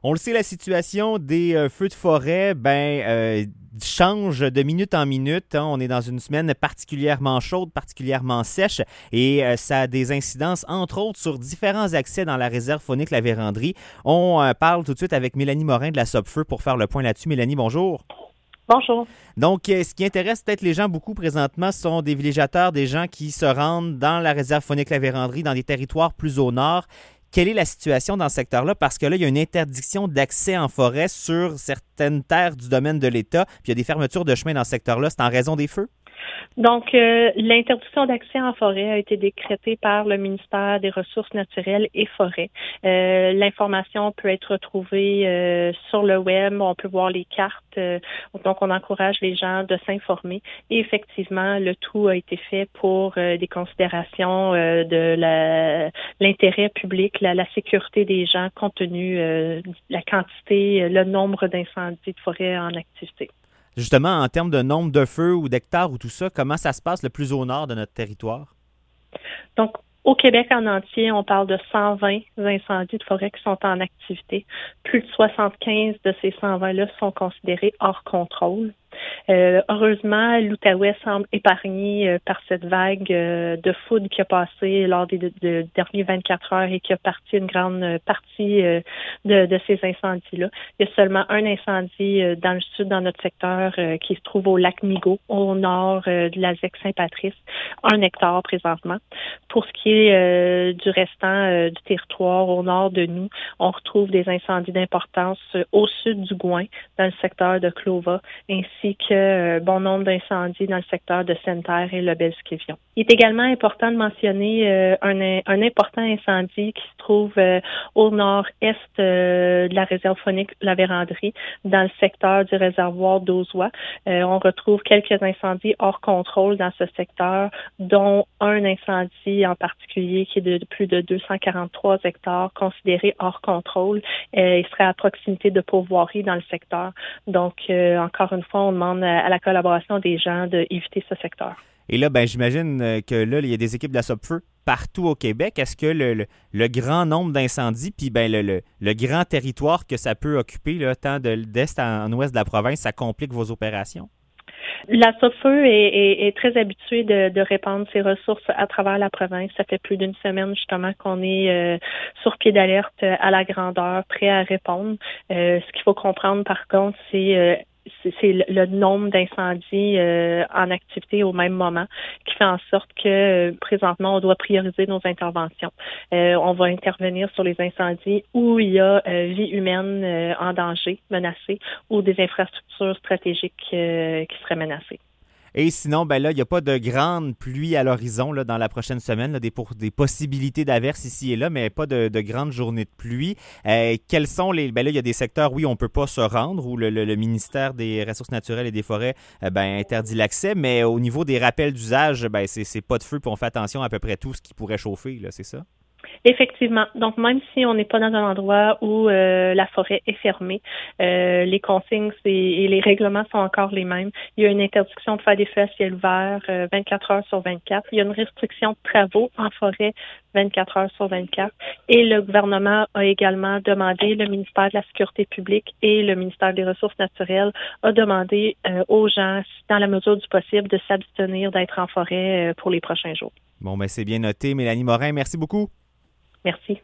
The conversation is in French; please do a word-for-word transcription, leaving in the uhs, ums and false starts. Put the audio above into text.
On le sait, la situation des euh, feux de forêt, ben, euh, change de minute en minute. Hein. On est dans une semaine particulièrement chaude, particulièrement sèche, et euh, ça a des incidences, entre autres, sur différents accès dans la réserve faunique La Vérandrie. On euh, parle tout de suite avec Mélanie Morin de la Sopfeu pour faire le point là-dessus. Mélanie, bonjour. Bonjour. Donc, euh, ce qui intéresse peut-être les gens beaucoup présentement, ce sont des villégiateurs, des gens qui se rendent dans la réserve faunique La Vérandrie, dans des territoires plus au nord. Quelle est la situation dans ce secteur-là? Parce que là, il y a une interdiction d'accès en forêt sur certaines terres du domaine de l'État, puis il y a des fermetures de chemin dans ce secteur-là. C'est en raison des feux? Donc, euh, l'interdiction d'accès en forêt a été décrétée par le ministère des Ressources naturelles et forêts. Euh, l'information peut être retrouvée euh, sur le web, on peut voir les cartes, euh, donc on encourage les gens de s'informer. Et effectivement, le tout a été fait pour euh, des considérations euh, de la, l'intérêt public, la, la sécurité des gens, compte tenu euh, de la quantité, le nombre d'incendies de forêt en activité. Justement, en termes de nombre de feux ou d'hectares ou tout ça, comment ça se passe le plus au nord de notre territoire? Donc, au Québec en entier, on parle de cent vingt incendies de forêt qui sont en activité. Plus de soixante-quinze de ces cent vingt-là sont considérés hors contrôle. Euh, heureusement, l'Outaouais semble épargné euh, par cette vague euh, de foudre qui a passé lors des de, de, derniers vingt-quatre heures et qui a parti une grande partie euh, de, de ces incendies-là. Il y a seulement un incendie euh, dans le sud, dans notre secteur, euh, qui se trouve au lac Migaud, au nord euh, de la Z E C Saint-Patrice, un hectare présentement. Pour ce qui est euh, du restant euh, du territoire au nord de nous, on retrouve des incendies d'importance euh, au sud du Gouin, dans le secteur de Clova, ainsi que euh, bon nombre d'incendies dans le secteur de Sainte-Terre et le Belskévion. Il est également important de mentionner euh, un, un important incendie qui se trouve euh, au nord-est euh, de la réserve faunique La Vérandrie, dans le secteur du réservoir d'Auzois. Euh, on retrouve quelques incendies hors contrôle dans ce secteur, dont un incendie en particulier qui est de plus de deux cent quarante-trois hectares, considéré hors contrôle. Euh, il serait à proximité de pourvoiries dans le secteur. Donc, euh, encore une fois, on demande à la collaboration des gens d'éviter ce secteur. Et là, ben, j'imagine que là, il y a des équipes de la Sopfeu partout au Québec. Est-ce que le, le, le grand nombre d'incendies, puis ben, le, le, le grand territoire que ça peut occuper, là, tant de l'est en ouest de la province, ça complique vos opérations? La Sopfeu est, est, est très habituée de, de répandre ses ressources à travers la province. Ça fait plus d'une semaine justement qu'on est euh, sur pied d'alerte à la grandeur, prêt à répondre. Euh, ce qu'il faut comprendre par contre, c'est euh, C'est, c'est le nombre d'incendies euh, en activité au même moment qui fait en sorte que euh, présentement, on doit prioriser nos interventions. Euh, on va intervenir sur les incendies où il y a euh, vie humaine euh, en danger, menacée, ou des infrastructures stratégiques euh, qui seraient menacées. Et sinon, ben là, il n'y a pas de grande pluie à l'horizon là, dans la prochaine semaine, là, des, pour, des possibilités d'averses ici et là, mais pas de, de grandes journées de pluie. Euh, quels sont les... Ben là, il y a des secteurs, oui, on ne peut pas se rendre, où le, le, le ministère des Ressources naturelles et des Forêts euh, ben, interdit l'accès, mais au niveau des rappels d'usage, ben, c'est, c'est pas de feu, puis on fait attention à, à peu près tout ce qui pourrait chauffer, là, c'est ça? Effectivement. Donc, même si on n'est pas dans un endroit où euh, la forêt est fermée, euh, les consignes c'est, et les règlements sont encore les mêmes. Il y a une interdiction de faire des feux à ciel ouvert euh, vingt-quatre heures sur vingt-quatre. Il y a une restriction de travaux en forêt vingt-quatre heures sur vingt-quatre. Et le gouvernement a également demandé, le ministère de la Sécurité publique et le ministère des Ressources naturelles a demandé euh, aux gens, dans la mesure du possible, de s'abstenir d'être en forêt euh, pour les prochains jours. Bon, ben c'est bien noté. Mélanie Morin, merci beaucoup. Merci.